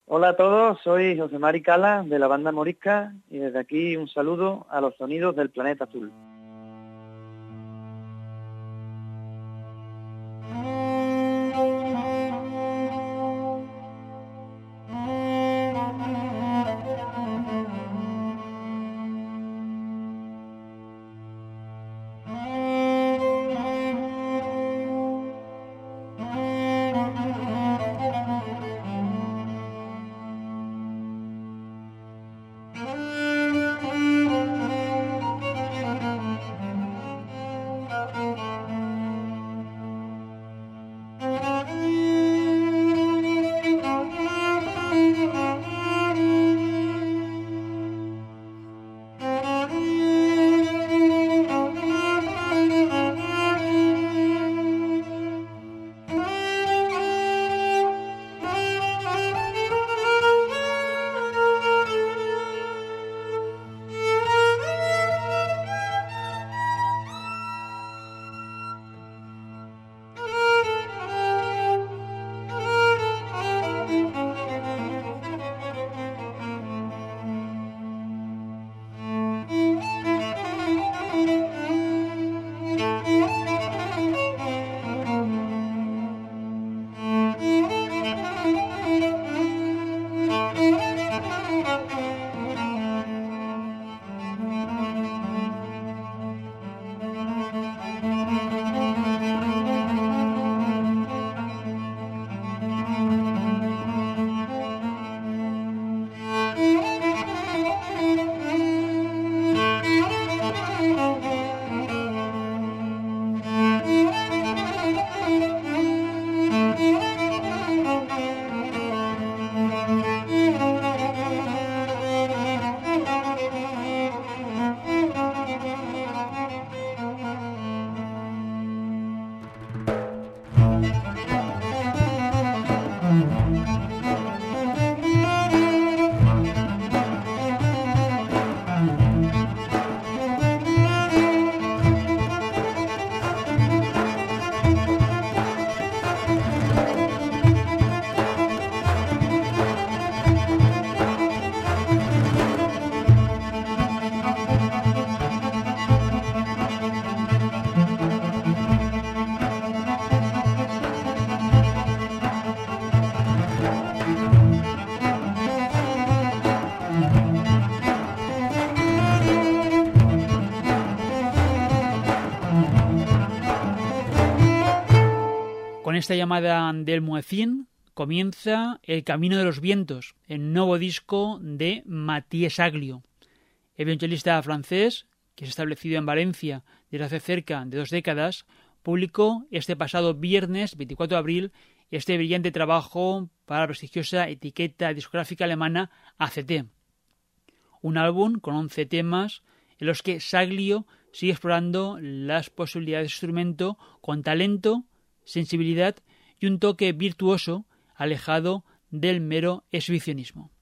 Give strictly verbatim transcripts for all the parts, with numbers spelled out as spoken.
Hola a todos, soy José Mari Cala de la banda Morisca y desde aquí un saludo a los sonidos del planeta azul. Con esta llamada del Muezzin comienza El Camino de los Vientos, el nuevo disco de Mathieu Saglio, el violonchelista francés que se ha establecido en Valencia desde hace cerca de dos décadas. Publicó este pasado viernes veinticuatro de abril este brillante trabajo para la prestigiosa etiqueta discográfica alemana A C T. Un álbum con once temas en los que Saglio sigue explorando las posibilidades de instrumento con talento, sensibilidad y un toque virtuoso alejado del mero exhibicionismo.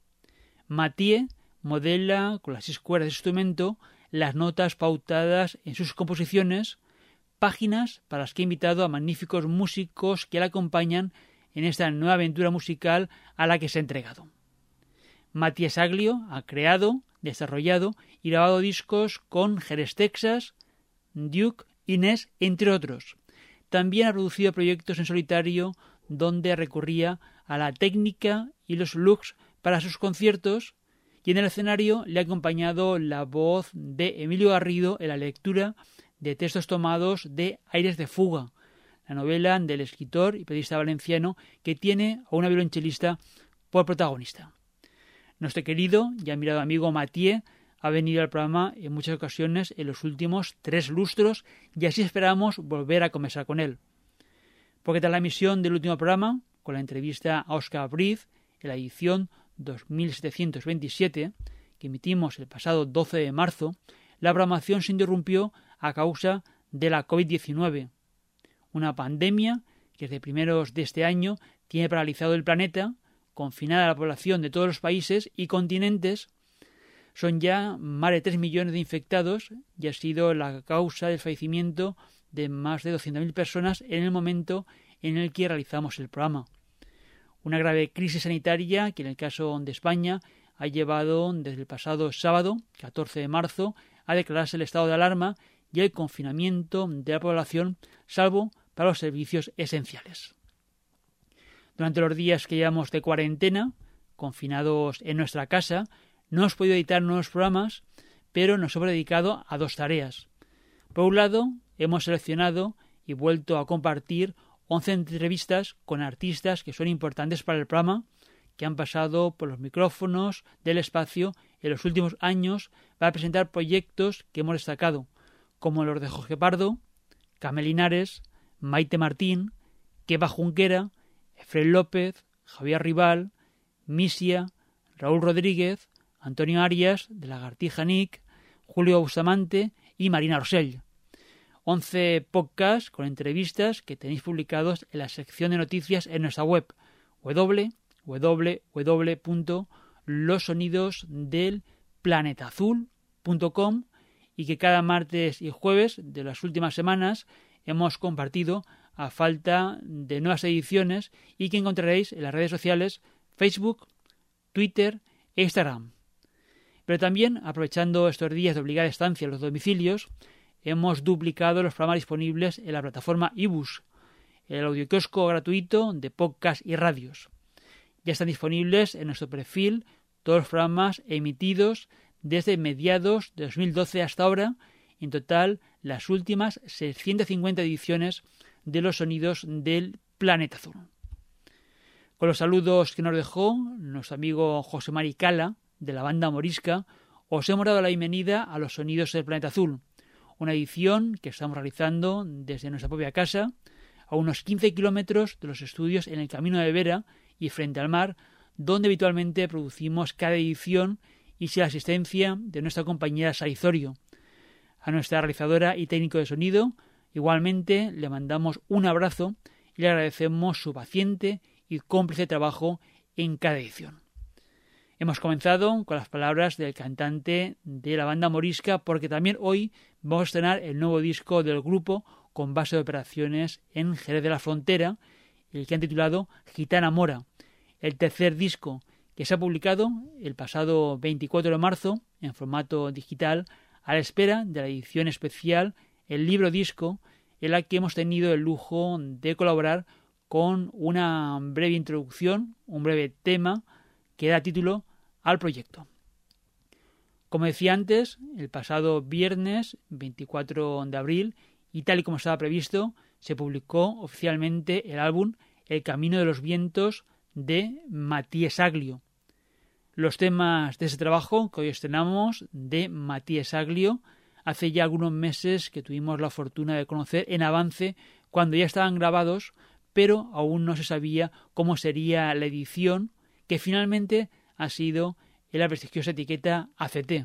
Mathieu modela con las seis cuerdas de instrumento las notas pautadas en sus composiciones, páginas para las que ha invitado a magníficos músicos que la acompañan en esta nueva aventura musical a la que se ha entregado. Mathieu Saglio ha creado, desarrollado y grabado discos con Jerez Texas, Duke, Inés, entre otros. También ha producido proyectos en solitario donde recurría a la técnica y los looks para sus conciertos, y en el escenario le ha acompañado la voz de Emilio Garrido en la lectura de textos tomados de Aires de fuga, la novela del escritor y periodista valenciano que tiene a una violonchelista por protagonista. Nuestro querido y admirado amigo Mathieu ha venido al programa en muchas ocasiones en los últimos tres lustros y así esperamos volver a conversar con él. Porque tras la emisión del último programa, con la entrevista a Oscar Briz, en la edición dos mil setecientos veintisiete, que emitimos el pasado doce de marzo, la programación se interrumpió a causa de la covid diecinueve, una pandemia que desde primeros de este año tiene paralizado el planeta, confinada a la población de todos los países y continentes. Son ya más de tres millones de infectados y ha sido la causa del fallecimiento de más de doscientas mil personas en el momento en el que realizamos el programa. Una grave crisis sanitaria que en el caso de España ha llevado desde el pasado sábado, catorce de marzo, a declararse el estado de alarma y el confinamiento de la población, salvo para los servicios esenciales. Durante los días que llevamos de cuarentena, confinados en nuestra casa, no hemos podido editar nuevos programas, pero nos hemos dedicado a dos tareas. Por un lado, hemos seleccionado y vuelto a compartir once entrevistas con artistas que son importantes para el programa, que han pasado por los micrófonos del espacio en los últimos años para presentar proyectos que hemos destacado, como los de Jorge Pardo, Camel Linares, Maite Martín, Keba Junquera, Efraín López, Javier Rival, Misia, Raúl Rodríguez, Antonio Arias, de Lagartija Nick, Julio Bustamante y Marina Rosell. once podcasts con entrevistas que tenéis publicados en la sección de noticias en nuestra web doble u doble u doble u punto los sonidos del planeta azul punto com y que cada martes y jueves de las últimas semanas hemos compartido a falta de nuevas ediciones y que encontraréis en las redes sociales Facebook, Twitter e Instagram. Pero también, aprovechando estos días de obligada estancia en los domicilios, hemos duplicado los programas disponibles en la plataforma iBus, el audiokiosco gratuito de podcast y radios. Ya están disponibles en nuestro perfil todos los programas emitidos desde mediados de dos mil doce hasta ahora, en total las últimas seiscientas cincuenta ediciones de los sonidos del planeta azul. Con los saludos que nos dejó nuestro amigo José Mari Cala, de la banda Morisca, os hemos dado la bienvenida a los sonidos del planeta azul, una edición que estamos realizando desde nuestra propia casa, a unos quince kilómetros de los estudios en el Camino de Vera y frente al mar, donde habitualmente producimos cada edición y sin la asistencia de nuestra compañera Sarizorio. A nuestra realizadora y técnico de sonido, igualmente le mandamos un abrazo y le agradecemos su paciente y cómplice trabajo en cada edición. Hemos comenzado con las palabras del cantante de la banda Morisca, porque también hoy vamos a estrenar el nuevo disco del grupo con base de operaciones en Jerez de la Frontera, el que han titulado Gitana Mora, el tercer disco que se ha publicado el pasado veinticuatro de marzo en formato digital, a la espera de la edición especial, el libro disco, en la que hemos tenido el lujo de colaborar con una breve introducción, un breve tema que da título al proyecto. Como decía antes, el pasado viernes veinticuatro de abril, y tal y como estaba previsto, se publicó oficialmente el álbum El Camino de los Vientos de Matías Aglio. Los temas de ese trabajo que hoy estrenamos de Matías Aglio, hace ya algunos meses que tuvimos la fortuna de conocer en avance cuando ya estaban grabados, pero aún no se sabía cómo sería la edición, que finalmente ha sido en la prestigiosa etiqueta A C T.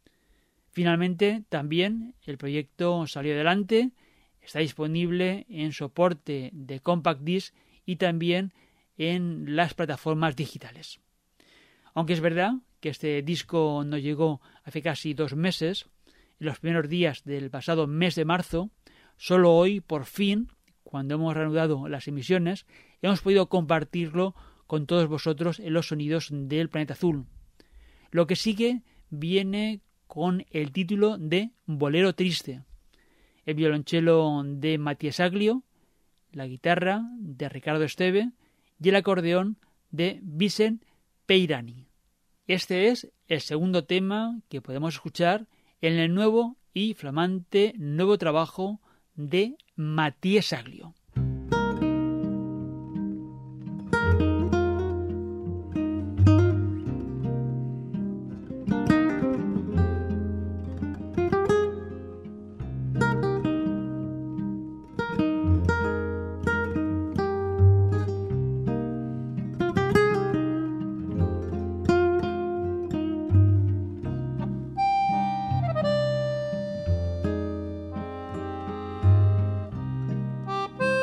Finalmente, también el proyecto salió adelante, está disponible en soporte de Compact Disc y también en las plataformas digitales. Aunque es verdad que este disco nos llegó hace casi dos meses, en los primeros días del pasado mes de marzo, solo hoy, por fin, cuando hemos reanudado las emisiones, hemos podido compartirlo con todos vosotros en los sonidos del planeta azul. Lo que sigue viene con el título de Bolero Triste, el violonchelo de Matías Aglio, la guitarra de Ricardo Esteve y el acordeón de Vicent Peirani. Este es el segundo tema que podemos escuchar en el nuevo y flamante nuevo trabajo de Matías Aglio. Thank you.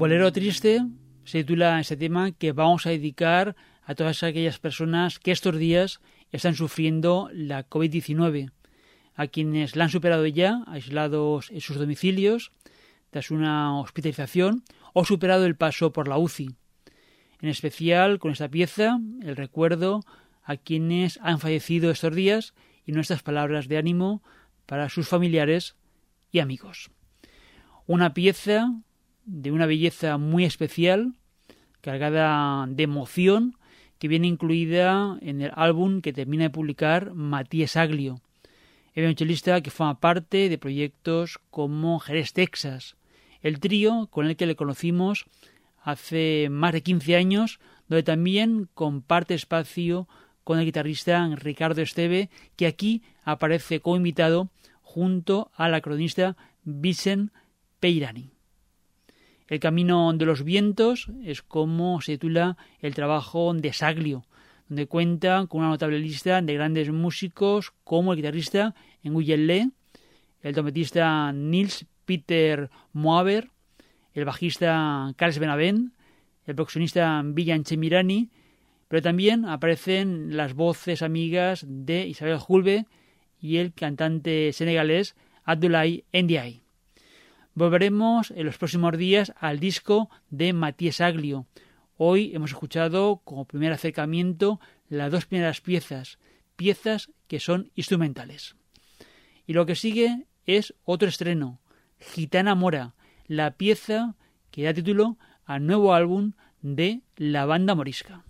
Bolero Triste se titula este tema que vamos a dedicar a todas aquellas personas que estos días están sufriendo la covid diecinueve, a quienes la han superado ya, aislados en sus domicilios, tras una hospitalización, o superado el paso por la U C I. En especial, con esta pieza, el recuerdo a quienes han fallecido estos días y nuestras palabras de ánimo para sus familiares y amigos. Una pieza de una belleza muy especial, cargada de emoción, que viene incluida en el álbum que termina de publicar Matías Aglio, el violonchelista que forma parte de proyectos como Jerez, Texas, el trío con el que le conocimos hace más de quince años, donde también comparte espacio con el guitarrista Ricardo Esteve, que aquí aparece como invitado junto al acordionista Vicent Peirani. El camino de los vientos es como se titula el trabajo de Saglio, donde cuenta con una notable lista de grandes músicos como el guitarrista Nguyen Le, el trompetista Nils Peter Moaver, el bajista Carles Benavent, el percusionista Villan Chemirani, pero también aparecen las voces amigas de Isabel Julve y el cantante senegalés Abdoulaye Ndiaye. Volveremos en los próximos días al disco de Matías Aglio. Hoy hemos escuchado como primer acercamiento las dos primeras piezas, piezas que son instrumentales. Y lo que sigue es otro estreno, Gitana Mora, la pieza que da título al nuevo álbum de la Banda Morisca.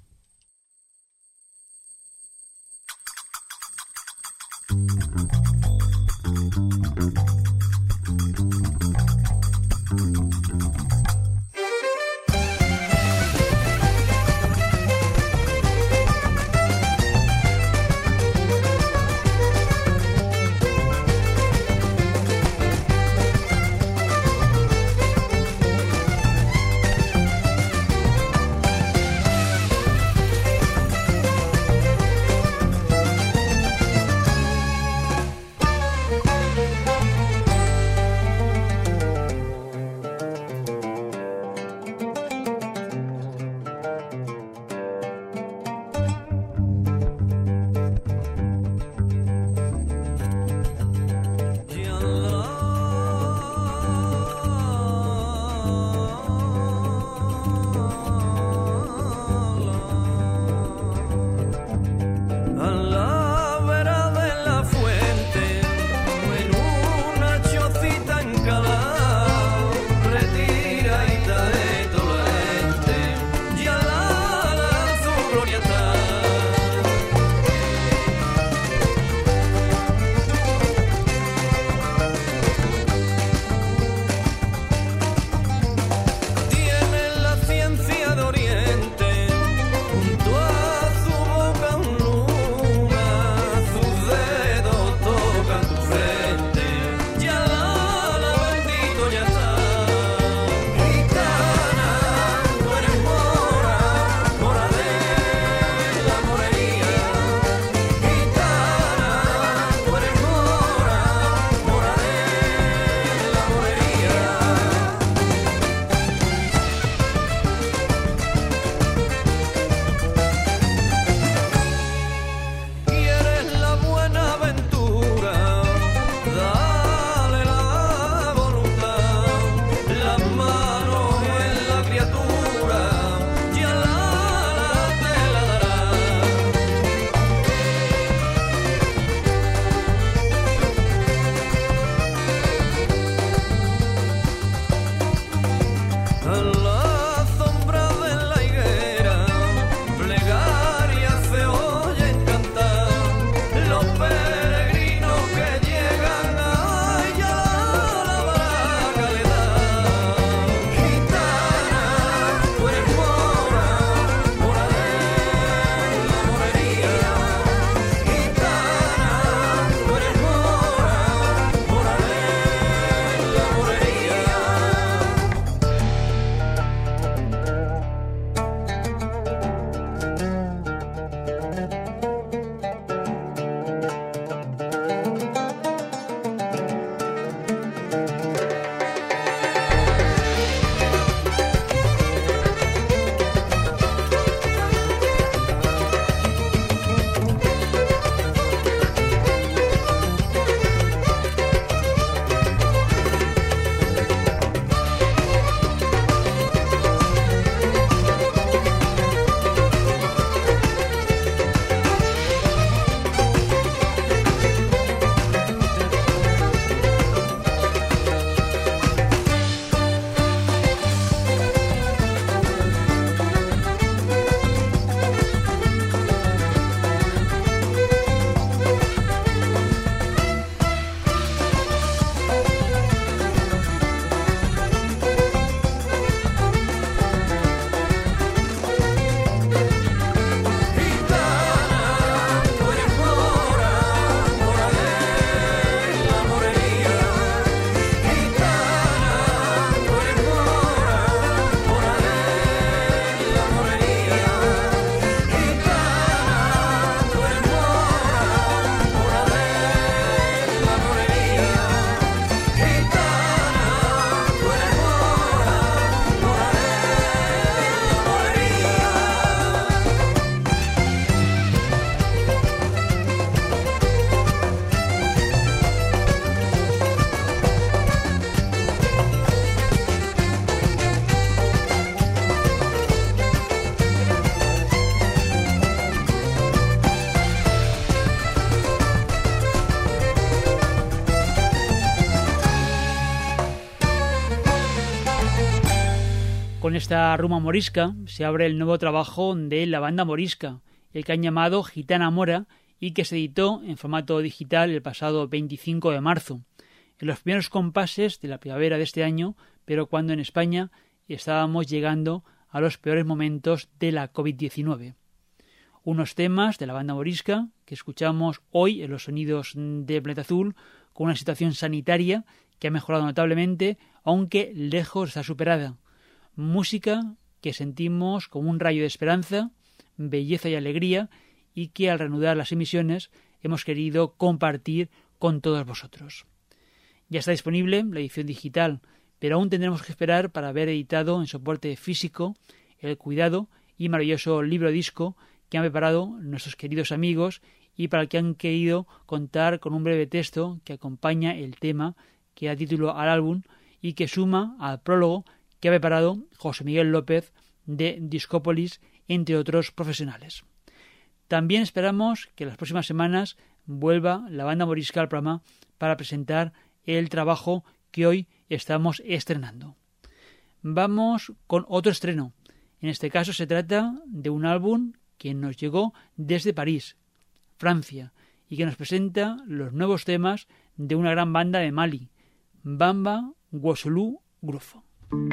Con esta rumba morisca se abre el nuevo trabajo de la banda morisca, el que han llamado Gitana Mora y que se editó en formato digital el pasado veinticinco de marzo, en los primeros compases de la primavera de este año, pero cuando en España estábamos llegando a los peores momentos de la covid diecinueve. Unos temas de la banda morisca que escuchamos hoy en los sonidos de Planeta Azul, con una situación sanitaria que ha mejorado notablemente, aunque lejos está superada. Música que sentimos como un rayo de esperanza, belleza y alegría, y que al reanudar las emisiones hemos querido compartir con todos vosotros. Ya está disponible la edición digital, pero aún tendremos que esperar para ver editado en soporte físico el cuidado y maravilloso libro disco que han preparado nuestros queridos amigos y para el que han querido contar con un breve texto que acompaña el tema que da título al álbum y que suma al prólogo que ha preparado José Miguel López de Discópolis, entre otros profesionales. También esperamos que en las próximas semanas vuelva la banda morisca al programa para presentar el trabajo que hoy estamos estrenando. Vamos con otro estreno. En este caso se trata de un álbum que nos llegó desde París, Francia, y que nos presenta los nuevos temas de una gran banda de Mali, Bamba Wossoulou Groove.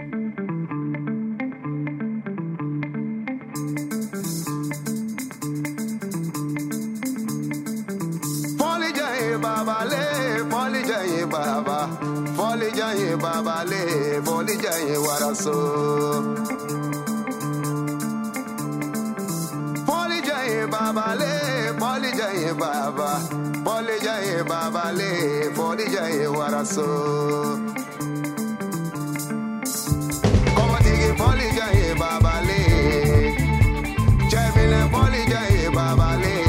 Baba le, foli jaye baba, foli jaye baba le, foli jaye waraso. Foli jaye baba le, foli jaye baba, foli jaye baba le, foli jaye waraso. Como digi foli jaye baba le, chemile foli jaye baba le.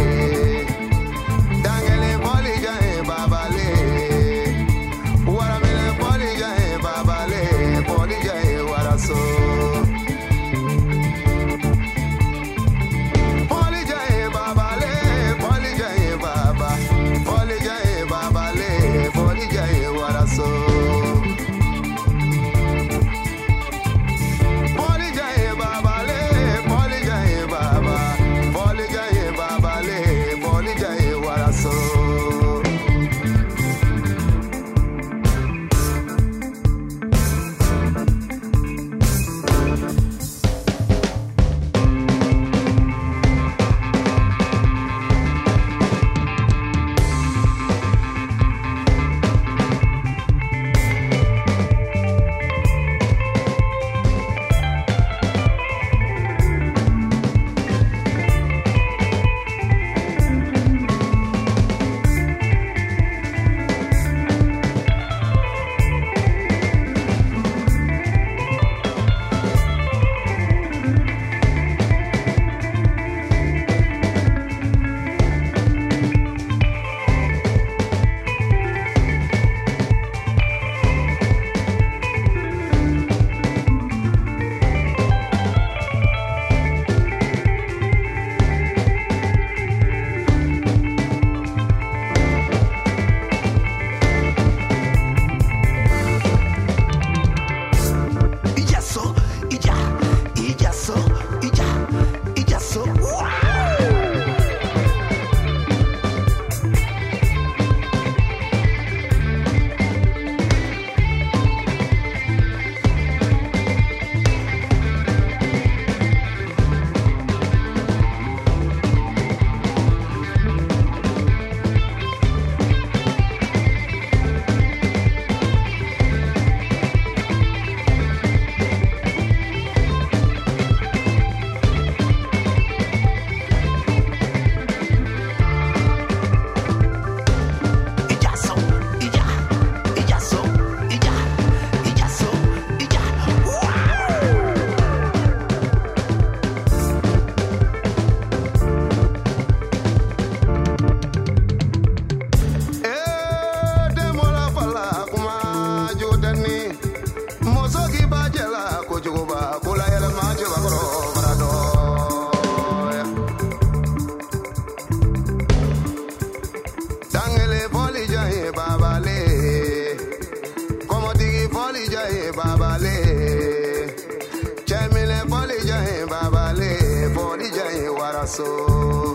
waraso.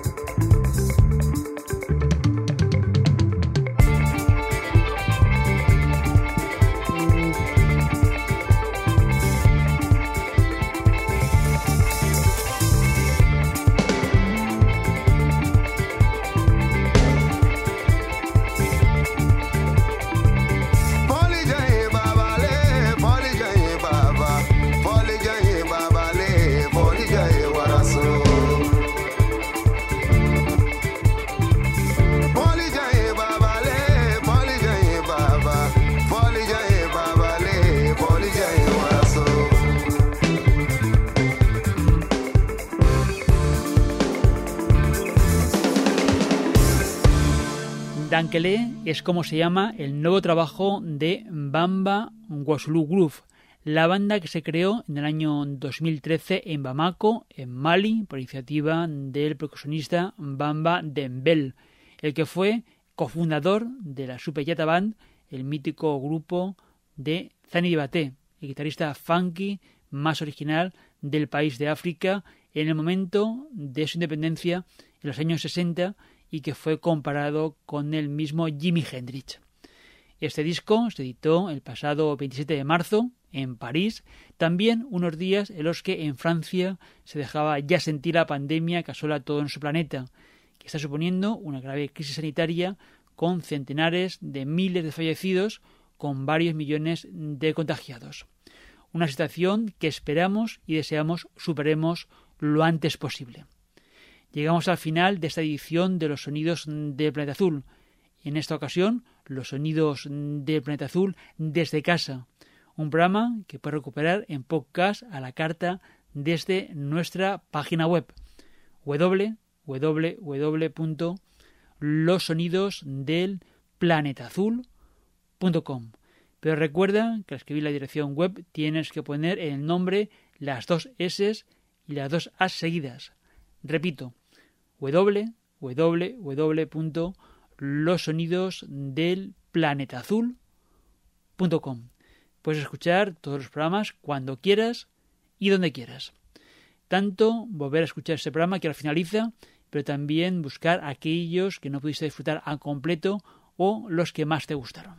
Dankele es como se llama el nuevo trabajo de Bamba Wasulu Groove, la banda que se creó en el año dos mil trece en Bamako, en Mali, por iniciativa del percusionista Bamba Dembel, el que fue cofundador de la Super Yata Band, el mítico grupo de Zani Diabaté, el guitarrista funky más original del país de África en el momento de su independencia en los años sesenta, y que fue comparado con el mismo Jimi Hendrix. Este disco se editó el pasado veintisiete de marzo en París, también unos días en los que en Francia se dejaba ya sentir la pandemia que asola todo nuestro planeta, que está suponiendo una grave crisis sanitaria con centenares de miles de fallecidos, con varios millones de contagiados. Una situación que esperamos y deseamos superemos lo antes posible. Llegamos al final de esta edición de los sonidos del Planeta Azul. En esta ocasión, los sonidos del Planeta Azul desde casa. Un programa que puede recuperar en podcast a la carta desde nuestra página web doble u doble u doble u punto los sonidos del planeta azul punto com. Pero recuerda que al escribir la dirección web tienes que poner en el nombre las dos S y las dos A seguidas. Repito, doble u doble u doble u punto los sonidos del planeta azul punto com. Puedes escuchar todos los programas cuando quieras y donde quieras. Tanto volver a escuchar este programa que ahora finaliza, pero también buscar aquellos que no pudiste disfrutar al completo o los que más te gustaron.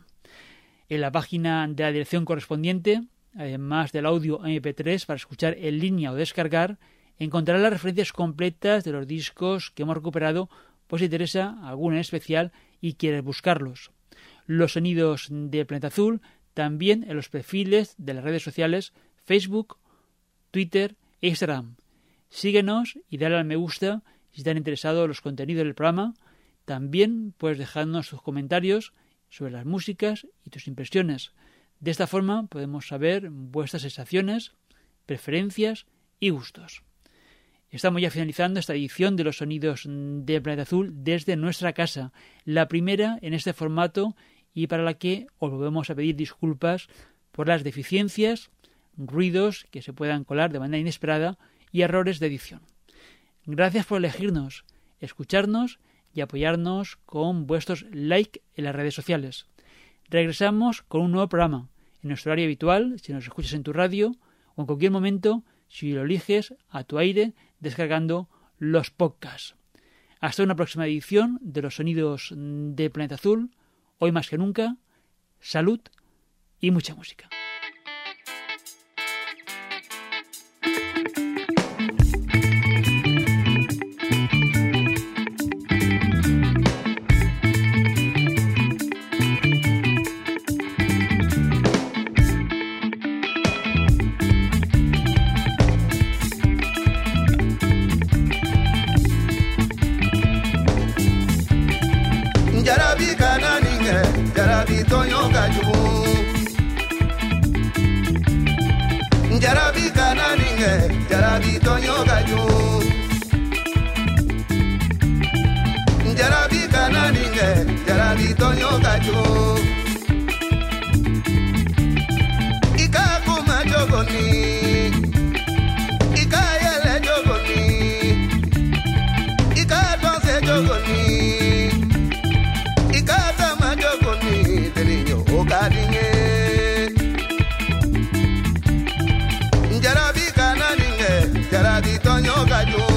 En la página de la dirección correspondiente, además del audio eme pe tres para escuchar en línea o descargar, encontrarás las referencias completas de los discos que hemos recuperado, pues si te interesa alguno en especial y quieres buscarlos. Los sonidos de Planeta Azul también en los perfiles de las redes sociales Facebook, Twitter e Instagram. Síguenos y dale al me gusta si te han interesado los contenidos del programa. También puedes dejarnos tus comentarios sobre las músicas y tus impresiones. De esta forma podemos saber vuestras sensaciones, preferencias y gustos. Estamos ya finalizando esta edición de los sonidos del Planeta Azul desde nuestra casa, la primera en este formato y para la que os volvemos a pedir disculpas por las deficiencias, ruidos que se puedan colar de manera inesperada y errores de edición. Gracias por elegirnos, escucharnos y apoyarnos con vuestros like en las redes sociales. Regresamos con un nuevo programa en nuestro horario habitual, si nos escuchas en tu radio o en cualquier momento si lo eliges a tu aire descargando los podcasts. Hasta una próxima edición de los sonidos de Planeta Azul. Hoy más que nunca, salud y mucha música. Jarabi kananinge, jarabi tonyo gaju. Jarabi kananinge, jarabi tonyo gaju. Ika kuma jogoni, ika yele jogoni, ika danse jogoni, ika tama jogoni, telinyo okadinge. Jarabi kananinge, jarabi tonyo gaju.